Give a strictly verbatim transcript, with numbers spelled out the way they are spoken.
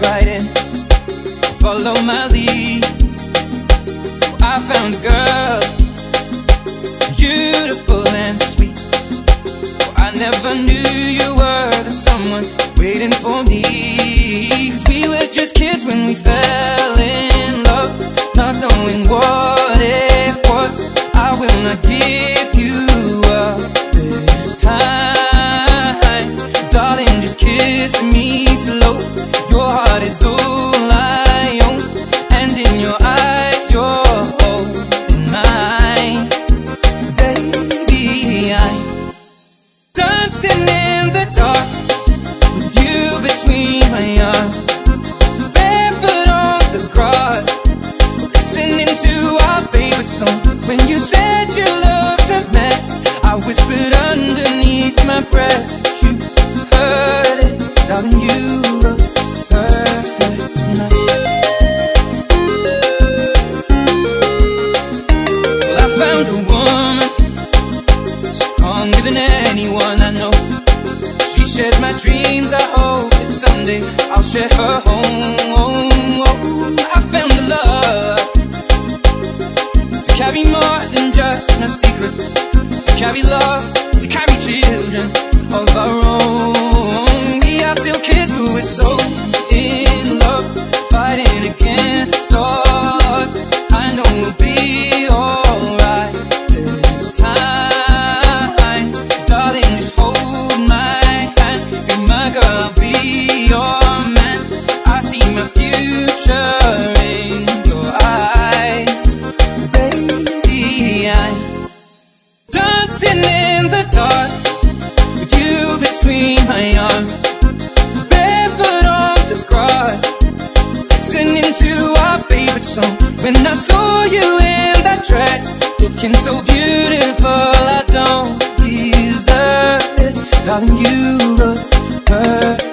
right in, follow my lead. I found a girl, beautiful and sweet. I never knew you were the someone waiting for me. 'Cause we were just kids when we fell in love, not knowing what it was. I will not give you up this time, darling, just kiss me slow. Your heart is all I own, and in your eyes you're holding mine. Baby, I'm dancing in the dark with you between my arms, barefoot on the grass, listening to our favorite song. When you said you looked a mess, I whispered underneath my breath. You heard it, darling, you look perfect tonight. Well, I found a woman stronger than anyone I know. She shares my dreams, I hope that someday I'll share her home. I found the love to carry more than just my secrets, to carry love, to carry children of our own. We are still kids, but we're so in love, fighting against odds. I know we'll be alright this time, darling, just hold my hand. Be my girl, I'll be your man. I see my future in your eyes. Baby, I'm dancing in the dark with you between my arms, barefoot on the grass, listening to our favorite song. When I saw you in that dress, looking so beautiful, I don't deserve this, darling, you look perfect.